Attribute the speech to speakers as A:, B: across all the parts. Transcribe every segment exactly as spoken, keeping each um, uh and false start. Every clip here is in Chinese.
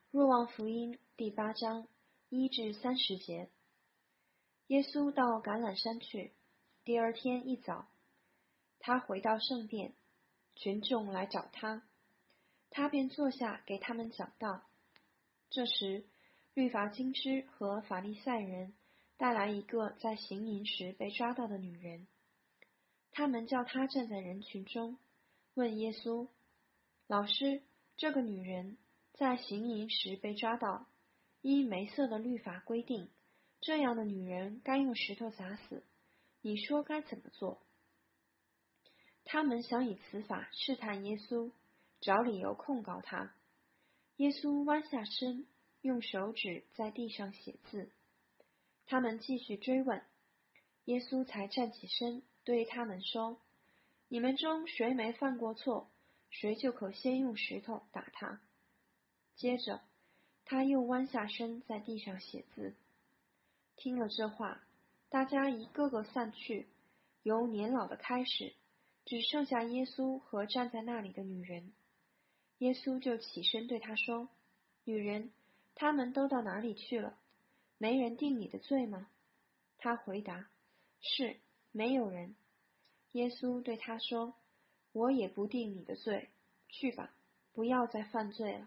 A: 若望福音第八章一至三十节。耶稣到橄榄山去，第二天一早，他回到圣殿，群众来找他，他便坐下给他们讲道。这时，律法经师和法利赛人带来一个在行淫时被抓到的女人，他们叫她站在人群中，问耶稣：老师，这个女人在行淫时被抓到，依梅瑟的律法规定，这样的女人该用石头砸死，你说该怎么做？他们想以此法试探耶稣，找理由控告他。耶稣弯下身，用手指在地上写字。他们继续追问，耶稣才站起身，对他们说：你们中谁没犯过错，谁就可先用石头打他。接着，他又弯下身在地上写字。听了这话，大家一个个散去，由年老的开始，只剩下耶稣和站在那里的女人。耶稣就起身对他说：女人，他们都到哪里去了？没人定你的罪吗？他回答：是，没有人。耶稣对他说：我也不定你的罪，去吧，不要再犯罪了。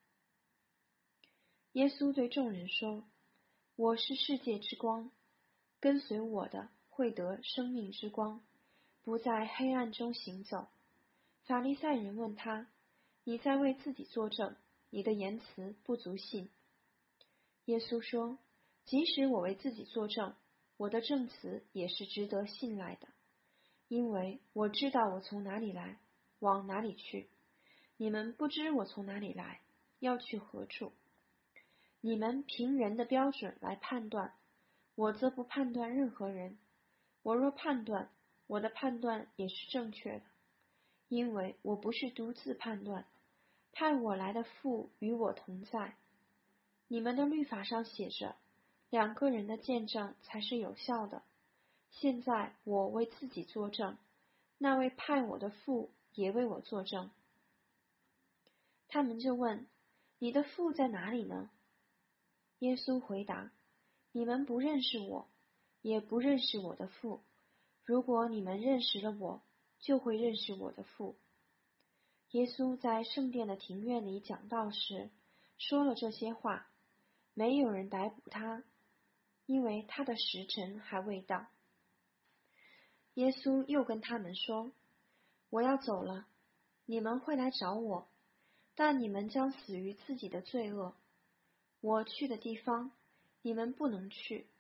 A: 耶稣对众人说：我是世界之光，跟随我的会得生命之光，不在黑暗中行走。法利赛人问他：你在为自己作证，你的言辞不足信。耶稣说：即使我为自己作证，我的证词也是值得信赖的，因为我知道我从哪里来，往哪里去。你们不知我从哪里来，要去何处。你们凭人的标准来判断，我则不判断任何人。我若判断，我的判断也是正确的，因为我不是独自判断，派我来的父与我同在。你们的律法上写着，两个人的见证才是有效的。现在我为自己作证，那位派我的父也为我作证。他们就问：你的父在哪里呢？耶稣回答：你们不认识我，也不认识我的父。如果你们认识了我，就会认识我的父。耶稣在圣殿的庭院里讲道时，说了这些话，没有人逮捕他，因为他的时辰还未到。耶稣又跟他们说：我要走了，你们会来找我，但你们将死于自己的罪恶。我去的地方，你们不能去。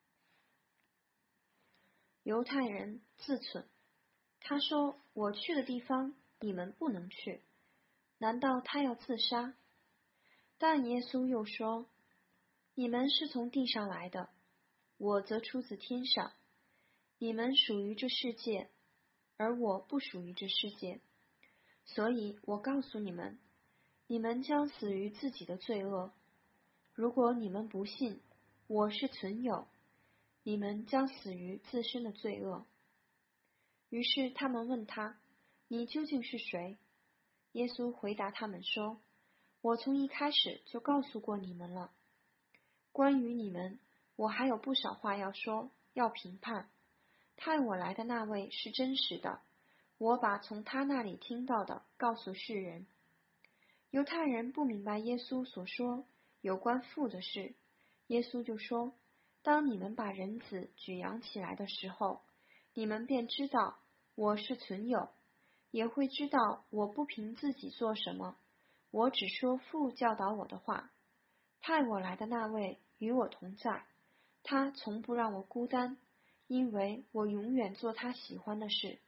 A: 犹太人自忖，他说：我去的地方，你们不能去。难道他要自杀？但耶稣又说：你们是从地上来的，我则出自天上。你们属于这世界，而我不属于这世界。所以我告诉你们，你们将死于自己的罪恶。如果你们不信我是存有，你们将死于自身的罪恶。于是他们问他：你究竟是谁？耶稣回答他们说：我从一开始就告诉过你们了。关于你们，我还有不少话要说，要评判。派我来的那位是真实的，我把从他那里听到的告诉世人。犹太人不明白耶稣所说有关父的事，耶稣就说：当你们把人子举扬起来的时候，你们便知道我是存有，也会知道我不凭自己做什么，我只说父教导我的话。派我来的那位与我同在，他从不让我孤单，因为我永远做他喜欢的事。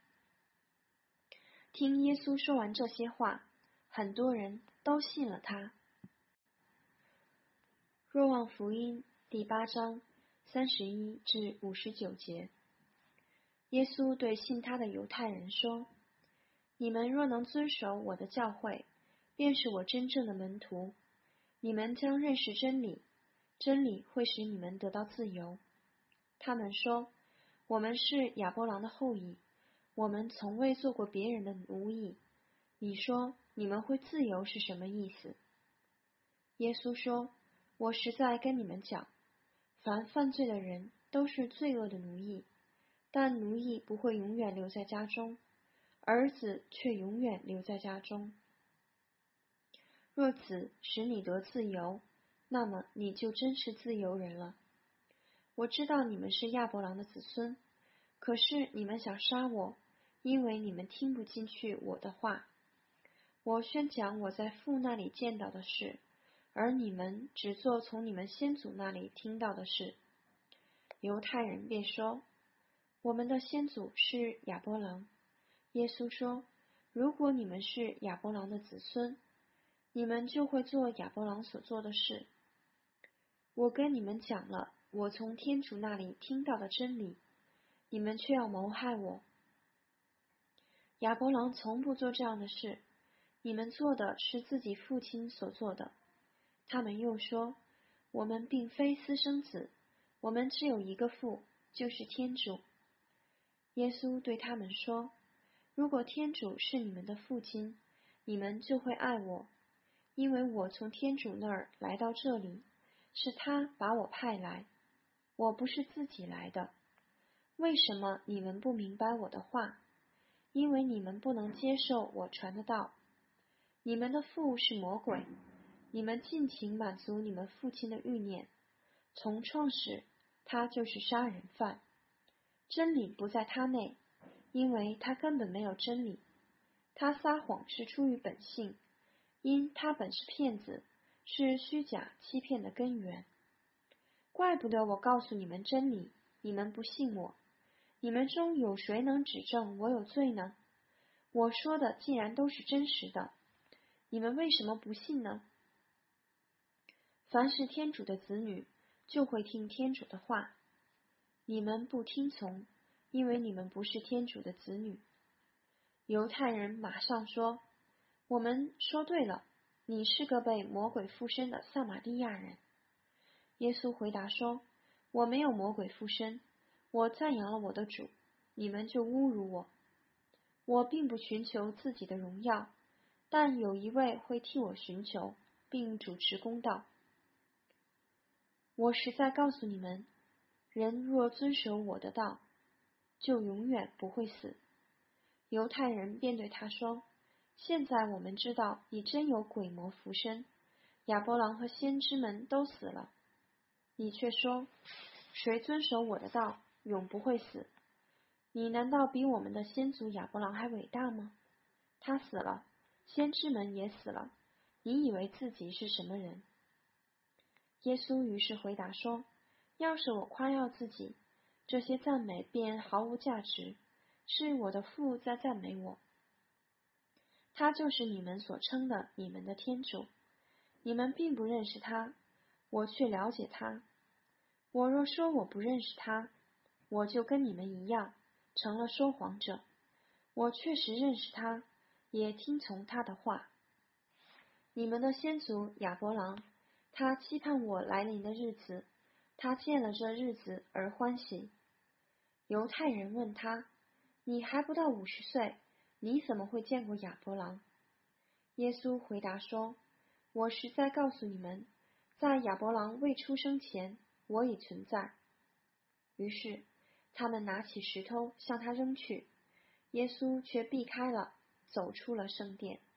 A: 听耶稣说完这些话，很多人都信了他。若望福音第八章三十一至五十九节。耶稣对信他的犹太人说：你们若能遵守我的教诲，便是我真正的门徒。你们将认识真理，真理会使你们得到自由。他们说：我们是亚伯郎的后裔，我们从未做过别人的奴役。你说你们会自由是什么意思？ 耶稣说：“我实在跟你们讲，凡犯罪的人都是罪恶的奴役，但奴役不会永远留在家中，儿子却永远留在家中。若子使你得自由，那么你就真是自由人了。我知道你们是亚伯郎的子孙，可是你们想杀我，因为你们听不进去我的话。我宣讲我在父那里见到的事，而你们只做从你们先祖那里听到的事。”犹太人便说：“我们的先祖是亚伯郎。”耶稣说：“如果你们是亚伯郎的子孙，你们就会做亚伯郎所做的事。我跟你们讲了我从天主那里听到的真理，你们却要谋害我。亚伯郎从不做这样的事，你们做的是自己父亲所做的。”他们又说：“我们并非私生子，我们只有一个父，就是天主。”耶稣对他们说：“如果天主是你们的父亲，你们就会爱我，因为我从天主那儿来到这里，是他把我派来，我不是自己来的。为什么你们不明白我的话？因为你们不能接受我传的道。你们的父是魔鬼，你们尽情满足你们父亲的欲念。从创始，他就是杀人犯。真理不在他内，因为他根本没有真理。他撒谎是出于本性，因他本是骗子，是虚假欺骗的根源。怪不得我告诉你们真理，你们不信我。你们中有谁能指证我有罪呢？我说的既然都是真实的，你们为什么不信呢？凡是天主的子女，就会听天主的话。你们不听从，因为你们不是天主的子女。”犹太人马上说：“我们说对了，你是个被魔鬼附身的撒玛利亚人。”耶稣回答说：“我没有魔鬼附身，我赞扬了我的主，你们就侮辱我。我并不寻求自己的荣耀，但有一位会替我寻求，并主持公道。我实在告诉你们，人若遵守我的道，就永远不会死。”犹太人便对他说：“现在我们知道你真有鬼魔附身，亚伯郎和先知们都死了，你却说，谁遵守我的道，永不会死。你难道比我们的先祖亚伯郎还伟大吗？他死了，先知们也死了，你以为自己是什么人？”耶稣于是回答说：“要是我夸耀自己，这些赞美便毫无价值，是我的父在赞美我。他就是你们所称的你们的天主。你们并不认识他，我却了解他。我若说我不认识他，我就跟你们一样，成了说谎者。我确实认识他，也听从他的话。你们的先祖亚伯郎，他期盼我来临的日子，他见了这日子而欢喜。”犹太人问他：“你还不到五十岁，你怎么会见过亚伯郎？”耶稣回答说：“我实在告诉你们，在亚伯郎未出生前，我已存在。”于是他们拿起石头向他扔去，耶稣却避开了，走出了圣殿。